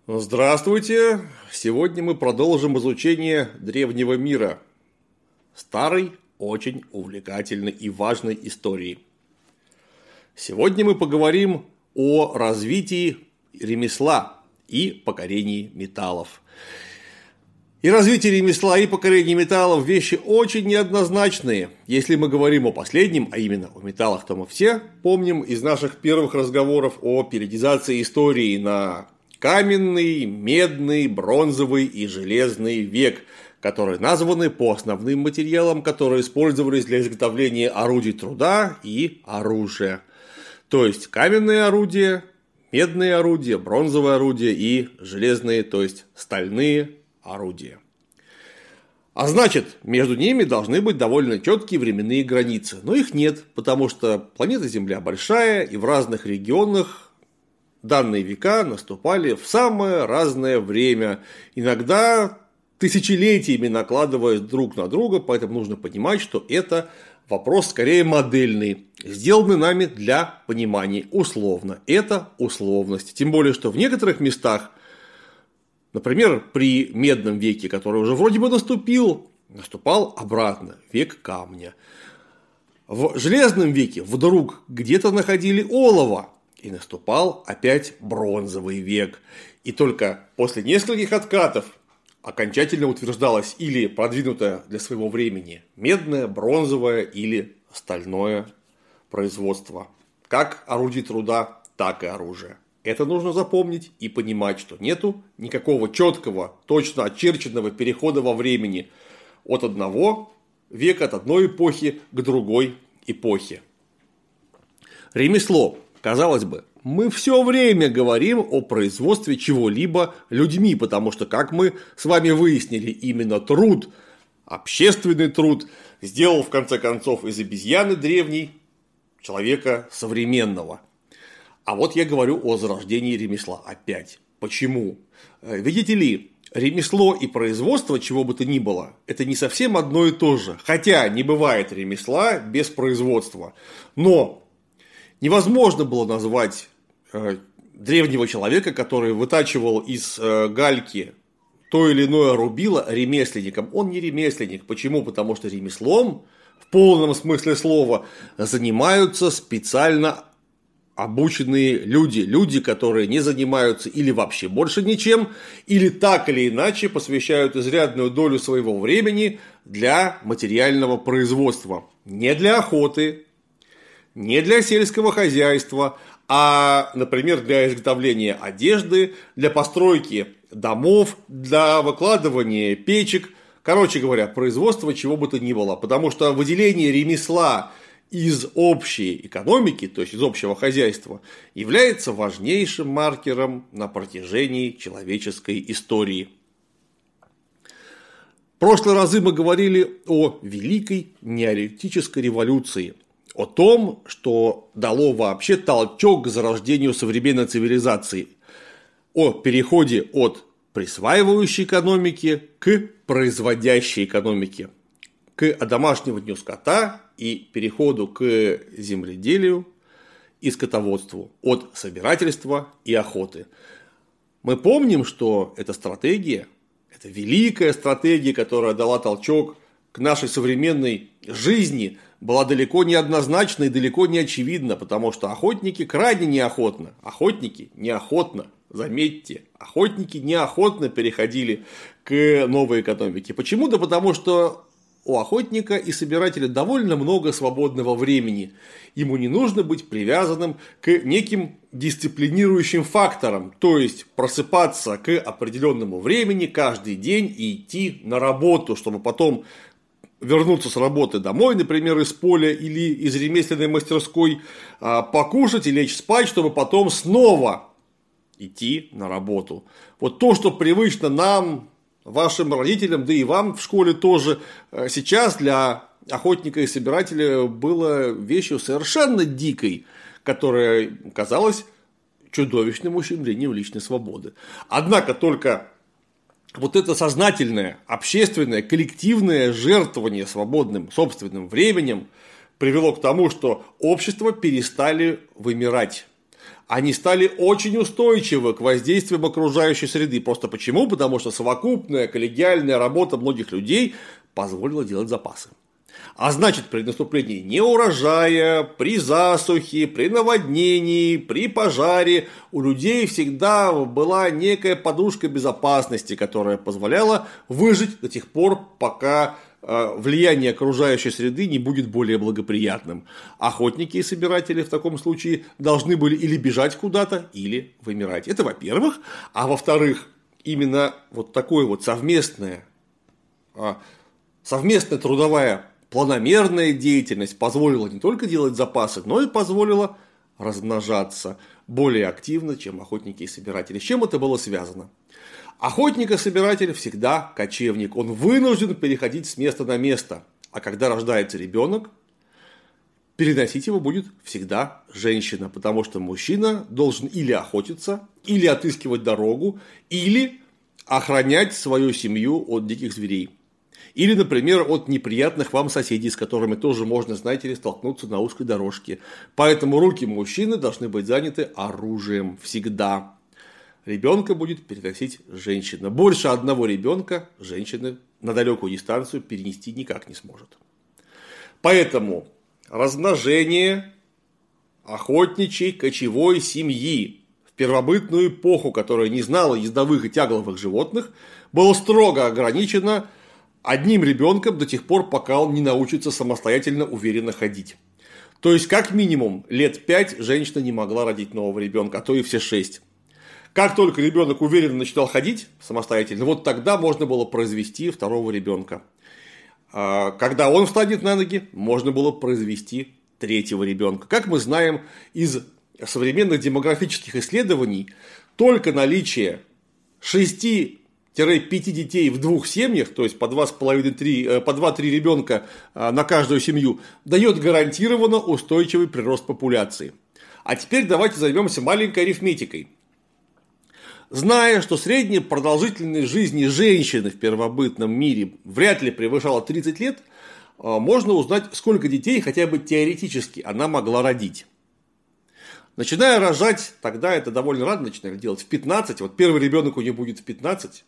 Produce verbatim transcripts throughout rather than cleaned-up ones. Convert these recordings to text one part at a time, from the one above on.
Здравствуйте! Сегодня мы продолжим изучение древнего мира, старой, очень увлекательной и важной истории. Сегодня мы поговорим о развитии ремесла и покорении металлов. И развитие ремесла и покорение металлов – вещи очень неоднозначные. Если мы говорим о последнем, а именно о металлах, то мы все помним из наших первых разговоров о периодизации истории на каменный, медный, бронзовый и железный век, которые названы по основным материалам, которые использовались для изготовления орудий труда и оружия. То есть каменные орудия, медные орудия, бронзовые орудия и железные, то есть стальные орудия. А значит, между ними должны быть довольно четкие временные границы. Но их нет, потому что планета Земля большая, и в разных регионах данные века наступали в самое разное время. Иногда тысячелетиями накладываясь друг на друга, поэтому нужно понимать, что это вопрос скорее модельный, сделанный нами для понимания условно. Это условность. Тем более, что в некоторых местах, например, при медном веке, который уже вроде бы наступил, наступал обратно, век камня. В железном веке вдруг где-то находили олово, и наступал опять бронзовый век. И только после нескольких откатов окончательно утверждалось или продвинутое для своего времени медное, бронзовое или стальное производство. Как орудий труда, так и оружия. Это нужно запомнить и понимать, что нету никакого четкого, точно очерченного перехода во времени от одного века, от одной эпохи к другой эпохе. Ремесло. Казалось бы, мы все время говорим о производстве чего-либо людьми, потому что, как мы с вами выяснили, именно труд, общественный труд, сделал в конце концов из обезьяны древней человека современного. А вот я говорю о зарождении ремесла опять. Почему? Видите ли, ремесло и производство, чего бы то ни было, это не совсем одно и то же. Хотя не бывает ремесла без производства. Но невозможно было назвать э, древнего человека, который вытачивал из э, гальки то или иное рубило, ремесленником. Он не ремесленник. Почему? Потому что ремеслом, в полном смысле слова, занимаются специально обученные люди. Люди, которые не занимаются или вообще больше ничем, или так или иначе посвящают изрядную долю своего времени для материального производства. Не для охоты, не для сельского хозяйства, а, например, для изготовления одежды, для постройки домов, для выкладывания печек. Короче говоря, производство чего бы то ни было. Потому что выделение ремесла из общей экономики, то есть из общего хозяйства, является важнейшим маркером на протяжении человеческой истории. В прошлые разы мы говорили о Великой неолитической революции. О том, что дало вообще толчок к зарождению современной цивилизации. О переходе от присваивающей экономики к производящей экономике. К одомашниванию скота и переходу к земледелию и скотоводству. От собирательства и охоты. Мы помним, что эта стратегия, это великая стратегия, которая дала толчок к нашей современной жизни, была далеко не однозначна и далеко не очевидна, потому что охотники крайне неохотно, охотники неохотно, заметьте, охотники неохотно переходили к новой экономике. Почему? Да потому что у охотника и собирателя довольно много свободного времени. Ему не нужно быть привязанным к неким дисциплинирующим факторам, то есть просыпаться к определенному времени каждый день и идти на работу, чтобы потом вернуться с работы домой, например, из поля или из ремесленной мастерской, покушать и лечь спать, чтобы потом снова идти на работу. Вот то, что привычно нам, вашим родителям, да и вам в школе тоже, сейчас для охотника и собирателя было вещью совершенно дикой, которая казалась чудовищным ущемлением личной свободы. Однако только вот это сознательное, общественное, коллективное жертвование свободным собственным временем привело к тому, что общества перестали вымирать. Они стали очень устойчивы к воздействиям окружающей среды. Просто почему? Потому что совокупная коллегиальная работа многих людей позволила делать запасы. А значит, при наступлении неурожая, при засухе, при наводнении, при пожаре у людей всегда была некая подушка безопасности, которая позволяла выжить до тех пор, пока влияние окружающей среды не будет более благоприятным. Охотники и собиратели в таком случае должны были или бежать куда-то, или вымирать. Это во-первых. А во-вторых, именно вот такое вот совместное, совместная трудовая планомерная деятельность позволила не только делать запасы, но и позволила размножаться более активно, чем охотники и собиратели. С чем это было связано? Охотник и собиратель всегда кочевник. Он вынужден переходить с места на место. А когда рождается ребенок, переносить его будет всегда женщина. Потому что мужчина должен или охотиться, или отыскивать дорогу, или охранять свою семью от диких зверей. Или, например, от неприятных вам соседей, с которыми тоже можно, знаете ли, столкнуться на узкой дорожке. Поэтому руки мужчины должны быть заняты оружием всегда. Ребенка будет переносить женщина. Больше одного ребенка женщина на далекую дистанцию перенести никак не сможет. Поэтому размножение охотничьей кочевой семьи в первобытную эпоху, которая не знала ездовых и тягловых животных, было строго ограничено одним ребенком до тех пор, пока он не научится самостоятельно уверенно ходить. То есть, как минимум, лет пять женщина не могла родить нового ребенка, а то и все шесть. Как только ребенок уверенно начинал ходить самостоятельно, вот тогда можно было произвести второго ребенка. Когда он встанет на ноги, можно было произвести третьего ребенка. Как мы знаем из современных демографических исследований, только наличие шести-пяти детей в двух семьях, то есть по два с половиной, по два-три ребенка на каждую семью, дает гарантированно устойчивый прирост популяции. А теперь давайте займемся маленькой арифметикой. Зная, что средняя продолжительность жизни женщины в первобытном мире вряд ли превышала тридцать лет, можно узнать, сколько детей хотя бы теоретически она могла родить. Начиная рожать, тогда это довольно рано начинали делать, в пятнадцать, вот первый ребенок у нее будет в пятнадцать,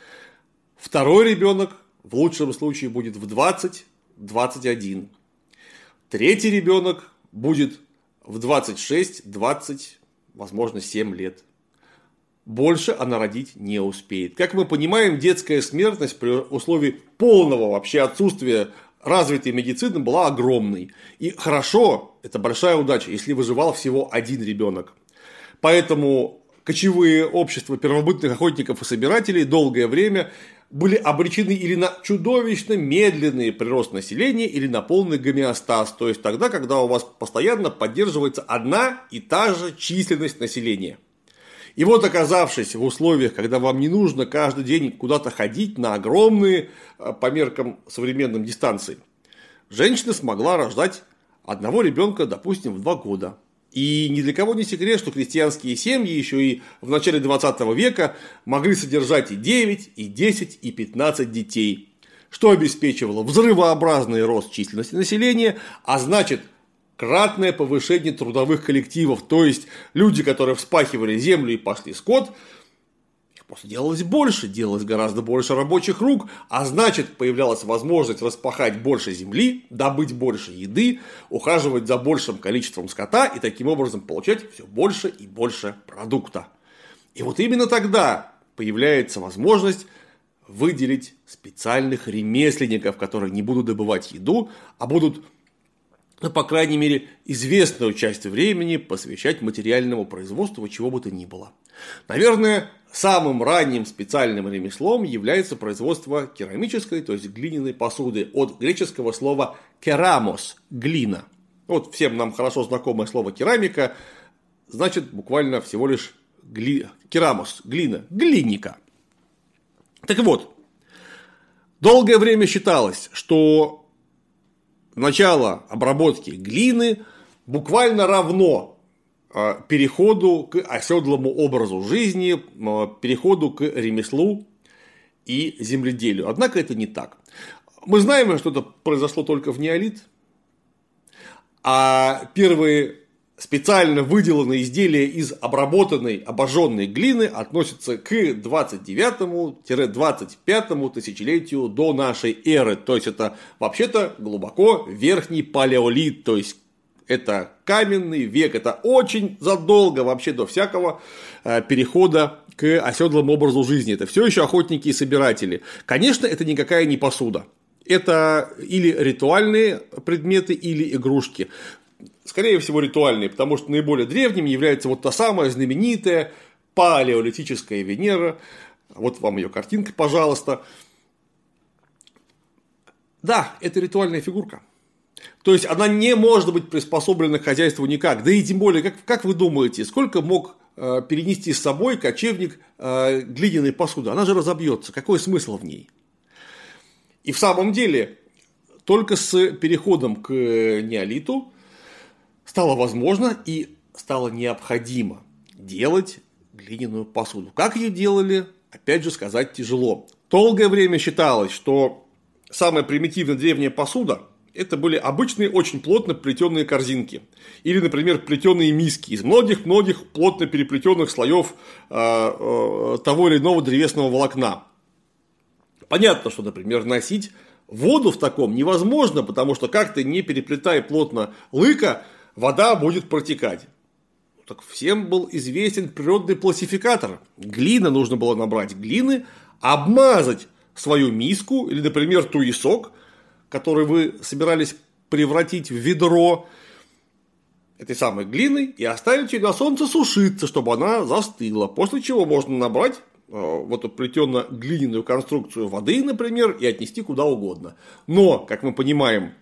второй ребенок в лучшем случае будет в двадцать-двадцать один, третий ребенок будет в двадцать шесть-двадцать, возможно, семь лет. Больше она родить не успеет. Как мы понимаем, детская смертность при условии полного вообще отсутствия развитой медицины была огромной. И хорошо, это большая удача, если выживал всего один ребенок. Поэтому кочевые общества первобытных охотников и собирателей долгое время были обречены или на чудовищно медленный прирост населения, или на полный гомеостаз. То есть тогда, когда у вас постоянно поддерживается одна и та же численность населения. И вот, оказавшись в условиях, когда вам не нужно каждый день куда-то ходить на огромные, по меркам современным, дистанции, женщина смогла рождать одного ребенка, допустим, в два года. И ни для кого не секрет, что крестьянские семьи еще и в начале двадцатого века могли содержать и девять, и десять, и пятнадцать детей, что обеспечивало взрывообразный рост численности населения, а значит, кратное повышение трудовых коллективов, то есть люди, которые вспахивали землю и пасли скот, их просто делалось больше, делалось гораздо больше рабочих рук, а значит, появлялась возможность распахать больше земли, добыть больше еды, ухаживать за большим количеством скота и таким образом получать все больше и больше продукта. И вот именно тогда появляется возможность выделить специальных ремесленников, которые не будут добывать еду, а будут, ну, по крайней мере, известную часть времени посвящать материальному производству, чего бы то ни было. Наверное, самым ранним специальным ремеслом является производство керамической, то есть глиняной посуды, от греческого слова керамос – глина. Вот всем нам хорошо знакомое слово керамика, значит буквально всего лишь гли... керамос – глина, глинника. Так вот, долгое время считалось, что начало обработки глины буквально равно переходу к оседлому образу жизни, переходу к ремеслу и земледелию. Однако это не так. Мы знаем, что это произошло только в неолит, а первые специально выделанные изделия из обработанной, обожженной глины относятся к двадцать девятому — двадцать пятому тысячелетию до нашей эры. То есть, это вообще-то глубоко верхний палеолит. То есть, это каменный век. Это очень задолго вообще до всякого перехода к оседлому образу жизни. Это все еще охотники и собиратели. Конечно, это никакая не посуда. Это или ритуальные предметы, или игрушки. Скорее всего, ритуальные, потому что наиболее древними является вот та самая знаменитая палеолитическая Венера. Вот вам ее картинка, пожалуйста. Да, это ритуальная фигурка. То есть, она не может быть приспособлена к хозяйству никак. Да и тем более, как, как вы думаете, сколько мог э, перенести с собой кочевник э, глиняной посуды? Она же разобьется. Какой смысл в ней? И в самом деле, только с переходом к неолиту стало возможно и стало необходимо делать глиняную посуду. Как ее делали, опять же, сказать тяжело. Долгое время считалось, что самая примитивная древняя посуда — это были обычные очень плотно плетеные корзинки. Или, например, плетеные миски из многих-многих плотно переплетенных слоев э, э, того или иного древесного волокна. Понятно, что, например, носить воду в таком невозможно, потому что как ты не переплетай плотно лыка, вода будет протекать. Так всем был известен природный пластификатор. Глина нужно было набрать глины, обмазать свою миску или, например, туесок, который вы собирались превратить в ведро этой самой глиной, и оставить ее на солнце сушиться, чтобы она застыла. После чего можно набрать в эту плетенно-глиняную конструкцию воды, например, и отнести куда угодно. Но, как мы понимаем,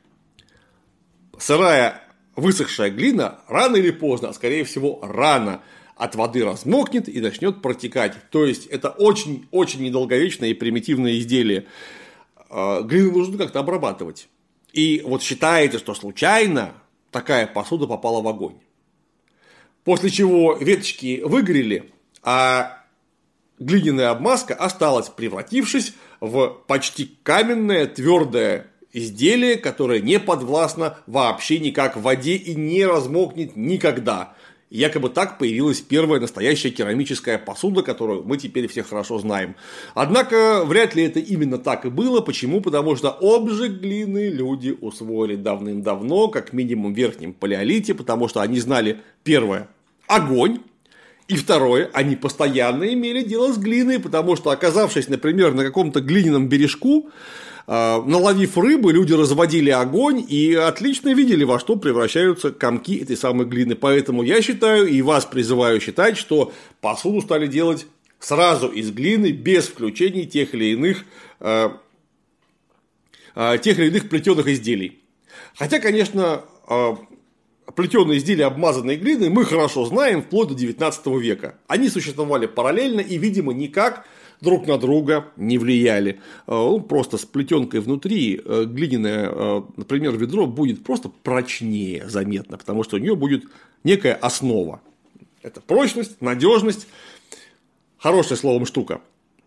сырая высохшая глина рано или поздно, а скорее всего рано, от воды размокнет и начнет протекать. То есть, это очень-очень недолговечное и примитивное изделие. Глину нужно как-то обрабатывать. И вот считается, что случайно такая посуда попала в огонь. После чего веточки выгорели, а глиняная обмазка осталась, превратившись в почти каменное твердое изделие, которое не подвластно вообще никак в воде и не размокнет никогда. Якобы так появилась первая настоящая керамическая посуда, которую мы теперь все хорошо знаем. Однако, вряд ли это именно так и было. Почему? Потому что обжиг глины люди усвоили давным-давно, как минимум в верхнем палеолите, потому что они знали, первое, огонь, и второе, они постоянно имели дело с глиной, потому что, оказавшись, например, на каком-то глиняном бережку, наловив рыбы, люди разводили огонь и отлично видели, во что превращаются комки этой самой глины. Поэтому я считаю и вас призываю считать, что посуду стали делать сразу из глины, без включений тех или иных, э, э, тех или иных плетеных изделий. Хотя, конечно, э, плетеные изделия, обмазанные глиной, мы хорошо знаем вплоть до девятнадцатого века. Они существовали параллельно и, видимо, никак друг на друга не влияли. Просто с плетенкой внутри глиняное, например, ведро будет просто прочнее заметно, потому что у нее будет некая основа. Это прочность, надежность. Хорошая, словом, штука.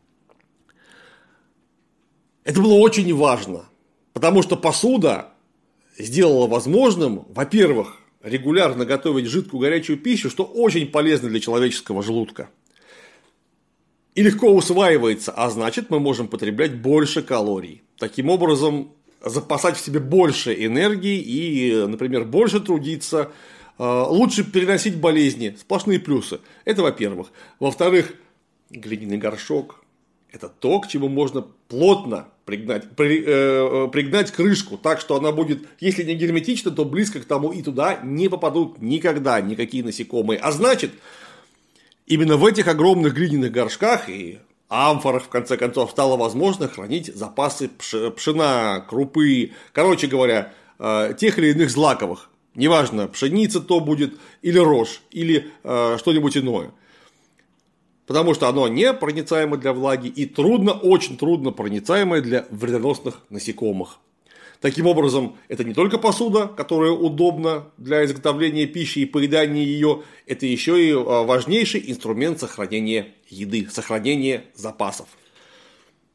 Это было очень важно, потому что посуда сделала возможным, во-первых, регулярно готовить жидкую горячую пищу, что очень полезно для человеческого желудка. И легко усваивается, а значит, мы можем потреблять больше калорий. Таким образом, запасать в себе больше энергии и, например, больше трудиться, лучше переносить болезни, сплошные плюсы. Это во-первых. Во-вторых, глиняный горшок – это то, к чему можно плотно пригнать, при, э, пригнать крышку, так что она будет, если не герметична, то близко к тому, и туда не попадут никогда никакие насекомые. А значит, именно в этих огромных глиняных горшках и амфорах, в конце концов, стало возможно хранить запасы пшена, крупы, короче говоря, тех или иных злаковых. Неважно, пшеница то будет, или рожь, или что-нибудь иное. Потому что оно не проницаемо для влаги и трудно, очень трудно проницаемое для вредоносных насекомых. Таким образом, это не только посуда, которая удобна для изготовления пищи и поедания ее, это еще и важнейший инструмент сохранения еды, сохранения запасов.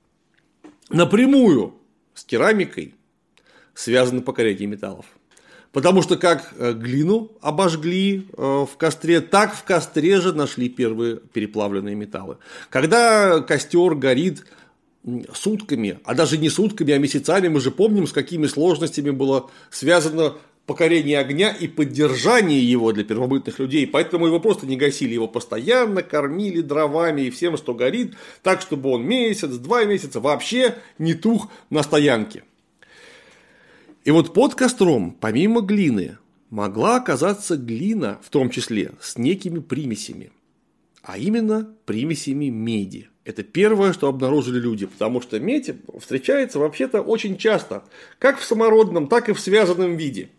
Напрямую с керамикой связано покорение металлов. Потому что как глину обожгли в костре, так в костре же нашли первые переплавленные металлы. Когда костер горит сутками, а даже не сутками, а месяцами, мы же помним, с какими сложностями было связано покорение огня и поддержание его для первобытных людей. Поэтому его просто не гасили, его постоянно кормили дровами и всем, что горит, так, чтобы он месяц, два месяца вообще не тух на стоянке. И вот под костром, помимо глины, могла оказаться глина, в том числе с некими примесями, а именно примесями меди. Это первое, что обнаружили люди, потому что медь встречается вообще-то очень часто, как в самородном, так и в связанном виде.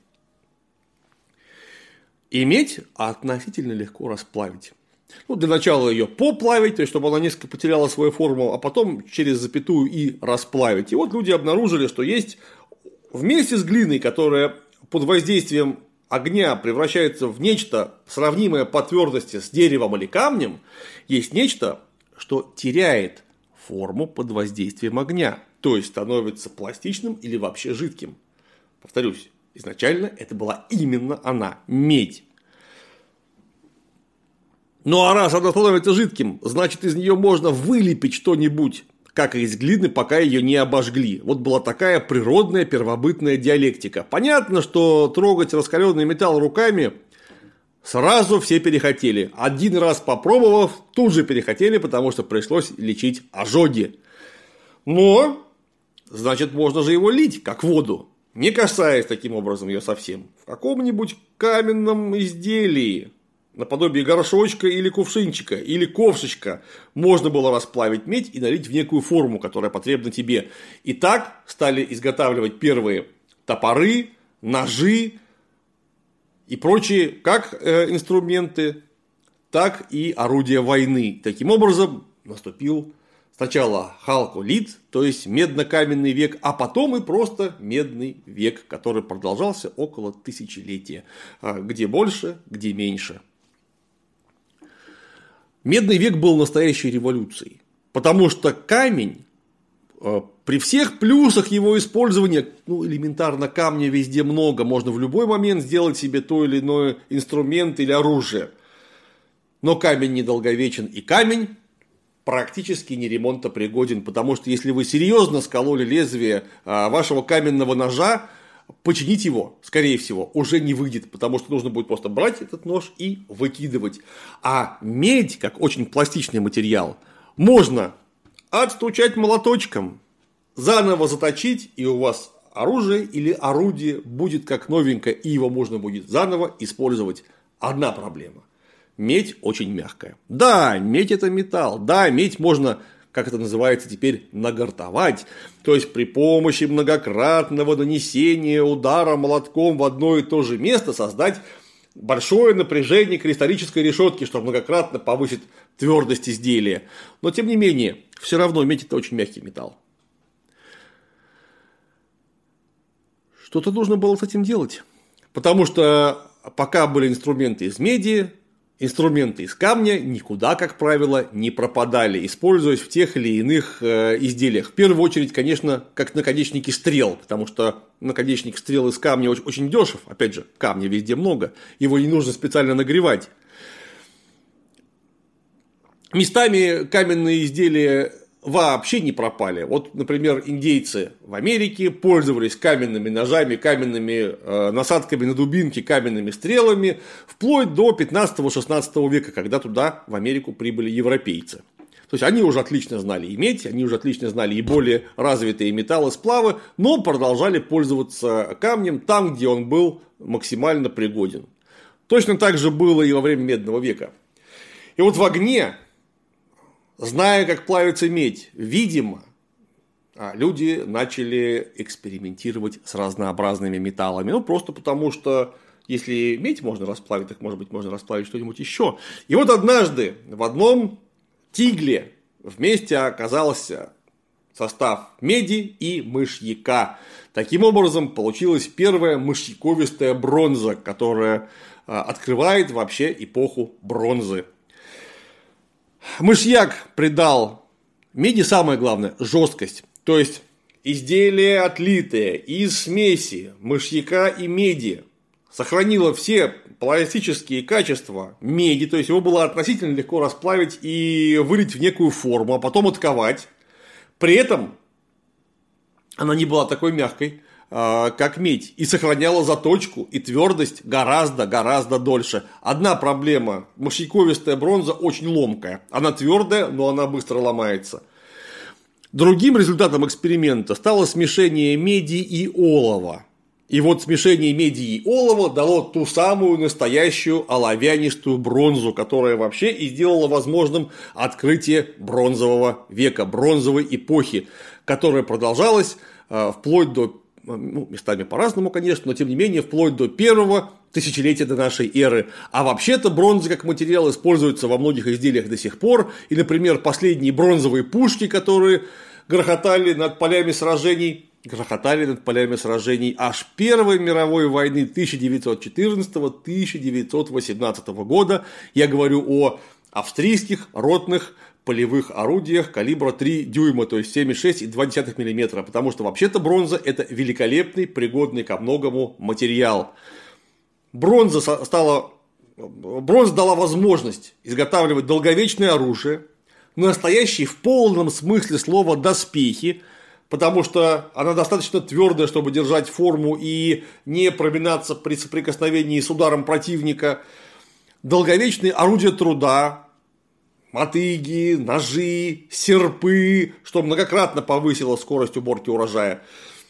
И медь относительно легко расплавить. Ну, для начала ее поплавить, то есть, чтобы она несколько потеряла свою форму, а потом через запятую и расплавить. И вот люди обнаружили, что есть вместе с глиной, которая под воздействием огня превращается в нечто сравнимое по твердости с деревом или камнем, есть нечто, что теряет форму под воздействием огня, то есть становится пластичным или вообще жидким. Повторюсь. Изначально это была именно она, медь. Ну а раз она становится жидким, значит из нее можно вылепить что-нибудь, как и из глины, пока ее не обожгли. Вот была такая природная первобытная диалектика. Понятно, что трогать раскаленный металл руками сразу все перехотели. Один раз попробовав, тут же перехотели, потому что пришлось лечить ожоги. Но, значит, можно же его лить, как воду, не касаясь таким образом ее совсем. В каком-нибудь каменном изделии, наподобие горшочка или кувшинчика, или ковшечка, можно было расплавить медь и налить в некую форму, которая потребна тебе. И так стали изготавливать первые топоры, ножи и прочие как инструменты, так и орудия войны. Таким образом наступил сначала халколит, то есть медно-каменный век, а потом и просто медный век, который продолжался около тысячелетия. Где больше, где меньше. Медный век был настоящей революцией, потому что камень, при всех плюсах его использования, ну, элементарно камня везде много, можно в любой момент сделать себе то или иное инструмент или оружие. Но камень недолговечен, и камень практически не ремонтопригоден, потому что если вы серьезно скололи лезвие вашего каменного ножа, починить его, скорее всего, уже не выйдет, потому что нужно будет просто брать этот нож и выкидывать. А медь, как очень пластичный материал, можно отстучать молоточком, заново заточить, и у вас оружие или орудие будет как новенькое, и его можно будет заново использовать. Одна проблема. Медь очень мягкая. Да, медь это металл. Да, медь можно, как это называется теперь, нагартовать. То есть при помощи многократного нанесения удара молотком в одно и то же место создать большое напряжение кристаллической решетки, что многократно повысит твердость изделия. Но тем не менее, все равно медь это очень мягкий металл. Что-то нужно было с этим делать. Потому что пока были инструменты из меди, инструменты из камня никуда, как правило, не пропадали, используясь в тех или иных изделиях. В первую очередь, конечно, как наконечники стрел, потому что наконечник стрел из камня очень дешев. Опять же, камня везде много, его не нужно специально нагревать. Местами каменные изделия вообще не пропали. Вот, например, индейцы в Америке пользовались каменными ножами, каменными э, насадками на дубинки, каменными стрелами, вплоть до пятнадцатого-шестнадцатого века, когда туда, в Америку, прибыли европейцы. То есть они уже отлично знали и медь, они уже отлично знали и более развитые металлы, сплавы, но продолжали пользоваться камнем там, где он был максимально пригоден. Точно так же было и во время Медного века. И вот в огне, зная, как плавится медь, видимо, люди начали экспериментировать с разнообразными металлами. Ну, просто потому что, если медь можно расплавить, так, может быть, можно расплавить что-нибудь еще. И вот однажды в одном тигле вместе оказался состав меди и мышьяка. Таким образом, получилась первая мышьяковистая бронза, которая открывает вообще эпоху бронзы. Мышьяк придал меди, самое главное, жесткость. То есть изделие, отлитое из смеси мышьяка и меди, сохранило все пластические качества меди, то есть его было относительно легко расплавить и вылить в некую форму, а потом отковать. При этом она не была такой мягкой, как медь, и сохраняла заточку и твердость гораздо-гораздо дольше. Одна проблема: мощековистая бронза очень ломкая. Она твердая, но она быстро ломается. Другим результатом эксперимента стало смешение меди и олова. И вот смешение меди и олова дало ту самую настоящую оловянистую бронзу, которая вообще и сделала возможным открытие бронзового века, бронзовой эпохи, которая продолжалась э, вплоть до, ну, местами по-разному, конечно, но тем не менее вплоть до первого тысячелетия до нашей эры. А вообще-то бронза как материал используется во многих изделиях до сих пор. И, например, последние бронзовые пушки, которые грохотали над полями сражений, грохотали над полями сражений аж Первой мировой войны тысяча девятьсот четырнадцатого — тысяча девятьсот восемнадцатого года. Я говорю о австрийских ротных полевых орудиях калибра три дюйма, то есть семь и шесть и два десятых миллиметра, потому что вообще-то бронза – это великолепный, пригодный ко многому материал. Бронза стала, бронза дала возможность изготавливать долговечное оружие, настоящие в полном смысле слова доспехи, потому что она достаточно твердая, чтобы держать форму и не проминаться при соприкосновении с ударом противника. Долговечные орудия труда, мотыги, ножи, серпы, что многократно повысило скорость уборки урожая.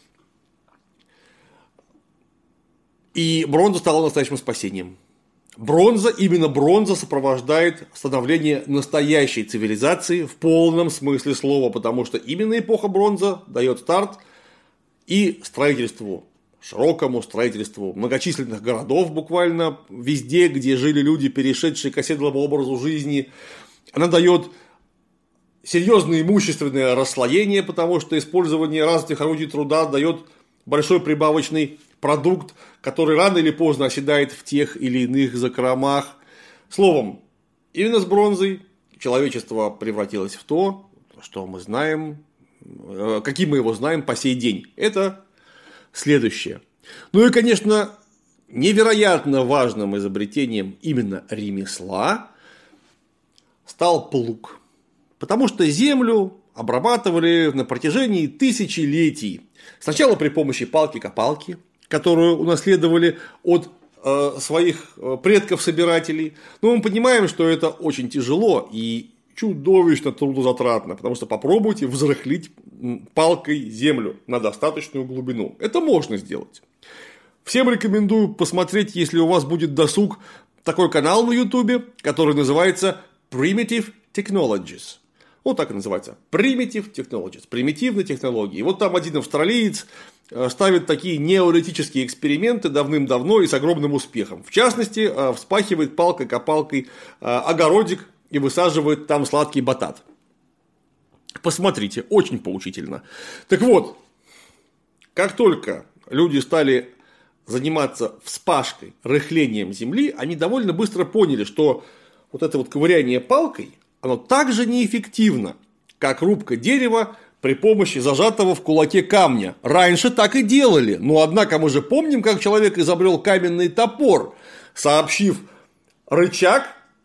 И бронза стала настоящим спасением. Бронза, именно бронза сопровождает становление настоящей цивилизации в полном смысле слова, потому что именно эпоха бронза дает старт и строительству, широкому строительству многочисленных городов буквально везде, где жили люди, перешедшие к оседлому образу жизни. Она дает серьезное имущественное расслоение, потому что использование развитых орудий труда дает большой прибавочный продукт, который рано или поздно оседает в тех или иных закромах. Словом, именно с бронзой человечество превратилось в то, что мы знаем, каким мы его знаем по сей день. Это следующее. Ну и, конечно, невероятно важным изобретением именно ремесла стал плуг. Потому что землю обрабатывали на протяжении тысячелетий. Сначала при помощи палки-копалки, которую унаследовали от э, своих предков-собирателей. Но мы понимаем, что это очень тяжело и чудовищно трудозатратно, потому что попробуйте взрыхлить палкой землю на достаточную глубину. Это можно сделать. Всем рекомендую посмотреть, если у вас будет досуг, такой канал на YouTube, который называется Primitive Technologies. Вот так и называется. Primitive Technologies. Примитивные технологии. И вот там один австралиец ставит такие неолитические эксперименты давным-давно и с огромным успехом. В частности, вспахивает палкой-копалкой огородик и высаживает там сладкий батат. Посмотрите, очень поучительно. Так вот, как только люди стали заниматься вспашкой, рыхлением земли, они довольно быстро поняли, что вот это вот ковыряние палкой, оно так же неэффективно, как рубка дерева при помощи зажатого в кулаке камня. Раньше так и делали, но однако мы же помним, как человек изобрел каменный топор, сообщив рычаг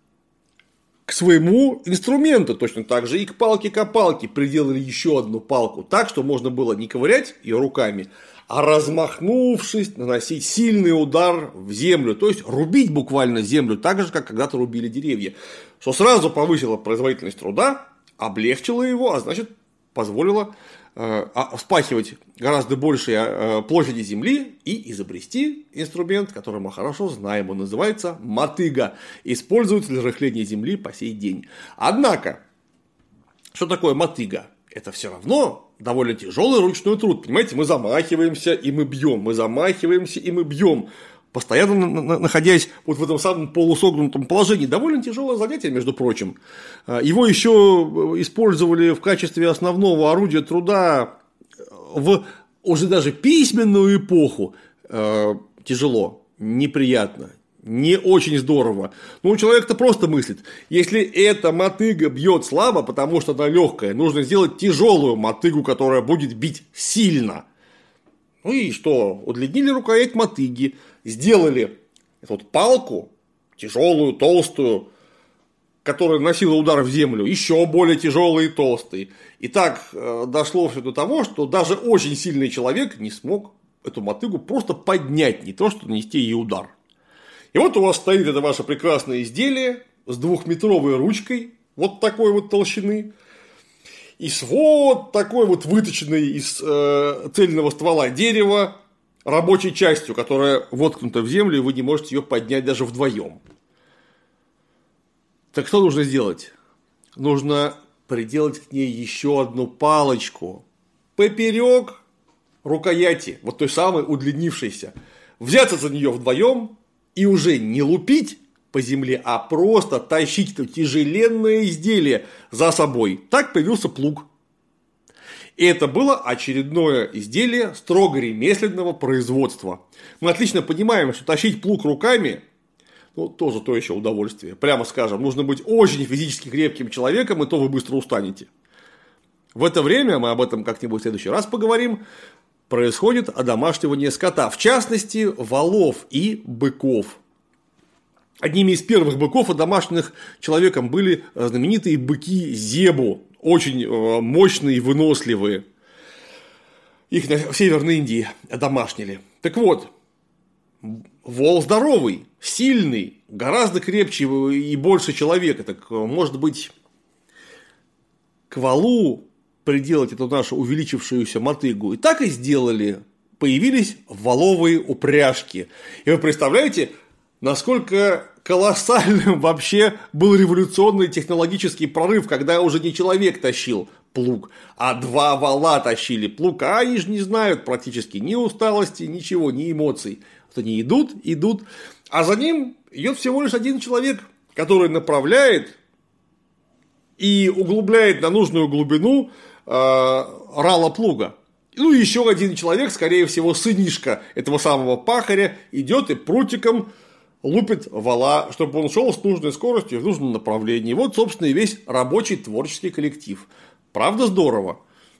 к своему инструменту. Точно так же и к палке-копалке приделали еще одну палку, так что можно было не ковырять ее руками, а размахнувшись, наносить сильный удар в землю, то есть рубить буквально землю, так же, как когда-то рубили деревья, что сразу повысило производительность труда, облегчило его, а значит позволило э, вспахивать гораздо большие э, площади земли и изобрести инструмент, который мы хорошо знаем, он называется мотыга, используется для рыхления земли по сей день. Однако, что такое мотыга? Это все равно довольно тяжелый ручной труд. Понимаете, мы замахиваемся и мы бьем, мы замахиваемся и мы бьем, постоянно находясь вот в этом самом полусогнутом положении. Довольно тяжелое занятие, между прочим. Его еще использовали в качестве основного орудия труда в уже даже письменную эпоху. Тяжело, неприятно, не очень здорово. Ну, человек-то просто мыслит. Если эта мотыга бьет слабо, потому что она легкая, нужно сделать тяжелую мотыгу, которая будет бить сильно. Ну и что? Удлинили рукоять мотыги, сделали эту вот палку, тяжелую, толстую, которая носила удар в землю, еще более тяжелый и толстый. И так э, дошло все до того, что даже очень сильный человек не смог эту мотыгу просто поднять, не то что нанести ей удар. И вот у вас стоит это ваше прекрасное изделие с двухметровой ручкой вот такой вот толщины и с вот такой вот выточенной из э, цельного ствола дерева рабочей частью, которая воткнута в землю, и вы не можете ее поднять даже вдвоем. Так что нужно сделать? Нужно приделать к ней еще одну палочку поперек рукояти, вот той самой удлинившейся. Взяться за нее вдвоем и уже не лупить по земле, а просто тащить это тяжеленное изделие за собой. Так появился плуг. И это было очередное изделие строго ремесленного производства. Мы отлично понимаем, что тащить плуг руками, ну, тоже то еще удовольствие. Прямо скажем, нужно быть очень физически крепким человеком, и то вы быстро устанете. В это время, мы об этом как-нибудь в следующий раз поговорим, происходит одомашнивание скота. В частности, волов и быков. Одними из первых быков, одомашненных человеком, были знаменитые быки Зебу. Очень мощные и выносливые. Их в Северной Индии одомашнили. Так вот, вол здоровый, сильный, гораздо крепче и больше человека. Так, может быть, к волу приделать эту нашу увеличившуюся мотыгу. И так и сделали. Появились воловые упряжки. И вы представляете, насколько колоссальным вообще был революционный технологический прорыв, когда уже не человек тащил плуг, а два вола тащили плуг, а они же не знают практически ни усталости, ничего, ни эмоций. Вот они идут, идут, а за ним идет всего лишь один человек, который направляет и углубляет на нужную глубину э, рала плуга. Ну и еще один человек, скорее всего, сынишка этого самого пахаря, идет и прутиком лупит вала, чтобы он шел с нужной скоростью в нужном направлении. Вот, собственно, и весь рабочий творческий коллектив. Правда, здорово.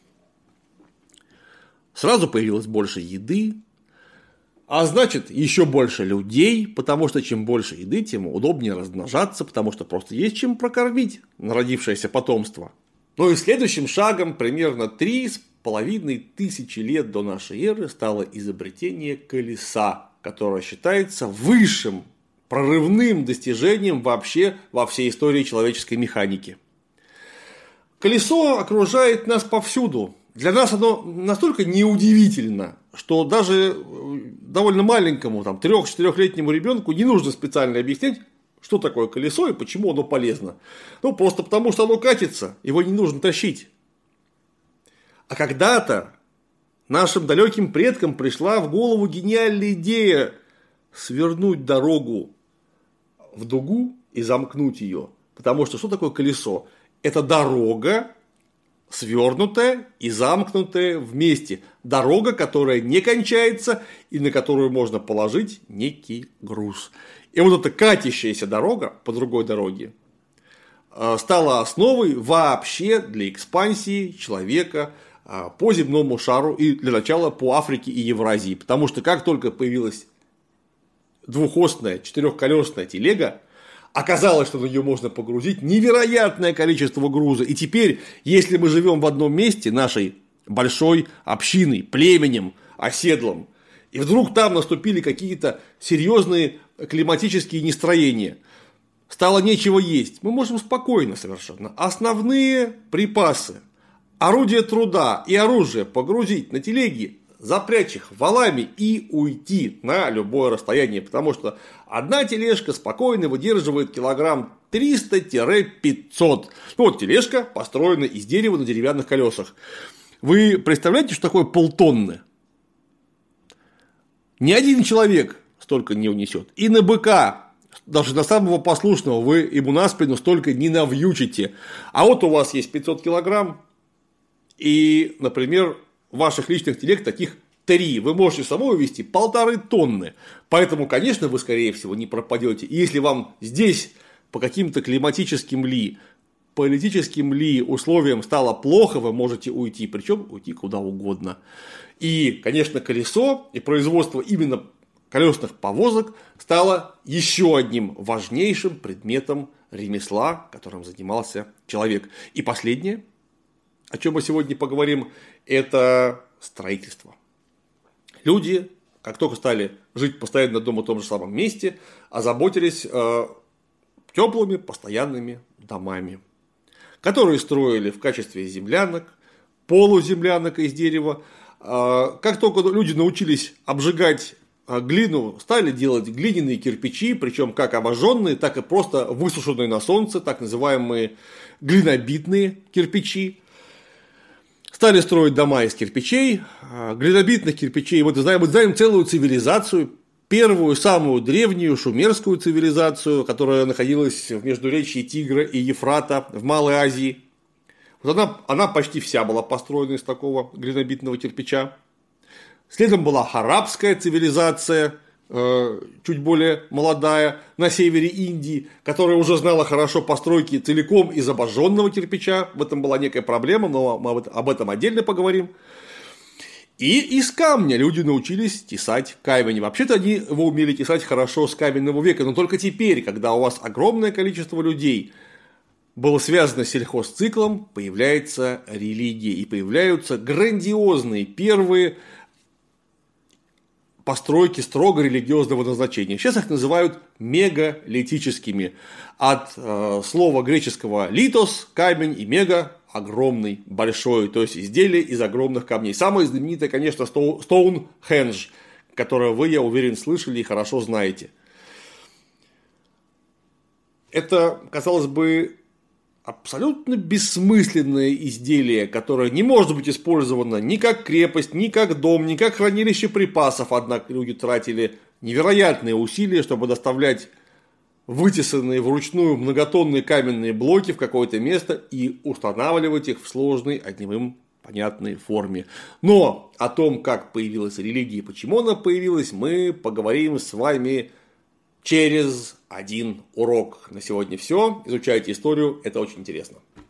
Сразу появилось больше еды, а значит, еще больше людей, потому что чем больше еды, тем удобнее размножаться, потому что просто есть чем прокормить народившееся потомство. Ну и следующим шагом, примерно три с половиной тысячи лет до нашей эры, стало изобретение колеса, которое считается высшим прорывным достижением вообще во всей истории человеческой механики. Колесо окружает нас повсюду. Для нас оно настолько неудивительно, что даже довольно маленькому, там, трех-четырехлетнему ребенку не нужно специально объяснять, что такое колесо и почему оно полезно. Ну, просто потому, что оно катится, его не нужно тащить. А когда-то нашим далеким предкам пришла в голову гениальная идея свернуть дорогу в дугу и замкнуть ее. Потому что что такое колесо? Это дорога, свернутая и замкнутая вместе. Дорога, которая не кончается и на которую можно положить некий груз. И вот эта катящаяся дорога по другой дороге стала основой вообще для экспансии человека по земному шару и для начала по Африке и Евразии. Потому что как только появилась двухосная четырехколесная телега, оказалось, что на нее можно погрузить невероятное количество груза. И теперь, если мы живем в одном месте нашей большой общиной, племенем оседлым, и вдруг там наступили какие-то серьезные климатические нестроения, стало нечего есть, мы можем спокойно совершенно основные припасы, орудия труда и оружие погрузить на телеги, запрячь их валами и уйти на любое расстояние, потому что одна тележка спокойно выдерживает килограмм триста-пятьсот. Ну, вот тележка построена из дерева на деревянных колесах. Вы представляете, что такое полтонны? Ни один человек столько не унесет. И на быка, даже на самого послушного, вы ему на спину столько не навьючите. А вот у вас есть пятьсот килограмм, и, например, ваших личных телег таких три. Вы можете самой увезти полторы тонны. Поэтому, конечно, вы, скорее всего, не пропадете. И если вам здесь по каким-то климатическим ли политическим ли условиям стало плохо, вы можете уйти, причем уйти куда угодно. И, конечно, колесо и производство именно колесных повозок стало еще одним важнейшим предметом ремесла, которым занимался человек. И последнее, о чем мы сегодня поговорим, это строительство. Люди, как только стали жить постоянно дома в том же самом месте, озаботились э, теплыми постоянными домами, которые строили в качестве землянок, полуземлянок из дерева. Э, как только люди научились обжигать глину, стали делать глиняные кирпичи, причем как обожженные, так и просто высушенные на солнце, так называемые глинобитные кирпичи. Стали строить дома из кирпичей, глинобитных кирпичей. Мы знаем, мы знаем целую цивилизацию, первую, самую древнюю шумерскую цивилизацию, которая находилась в междуречии Тигра и Ефрата в Малой Азии. Вот она, она почти вся была построена из такого глинобитного кирпича. Следом была харабская цивилизация, чуть более молодая, на севере Индии, которая уже знала хорошо постройки целиком из обожженного кирпича. В этом была некая проблема, но мы об этом отдельно поговорим. И из камня люди научились тесать камень. Вообще-то они его умели тесать хорошо с каменного века, но только теперь, когда у вас огромное количество людей было связано с сельхозциклом, появляется религия и появляются грандиозные первые постройки строго религиозного назначения. Сейчас их называют мегалитическими. От э, слова греческого литос – камень, и мега – огромный, большой, то есть изделие из огромных камней. Самое знаменитое, конечно, Стоунхендж, которое вы, я уверен, слышали и хорошо знаете. Это, казалось бы, абсолютно бессмысленное изделие, которое не может быть использовано ни как крепость, ни как дом, ни как хранилище припасов. Однако люди тратили невероятные усилия, чтобы доставлять вытесанные вручную многотонные каменные блоки в какое-то место и устанавливать их в сложной, одним им понятной форме. Но о том, как появилась религия и почему она появилась, мы поговорим с вами через один урок. На сегодня все. Изучайте историю, это очень интересно.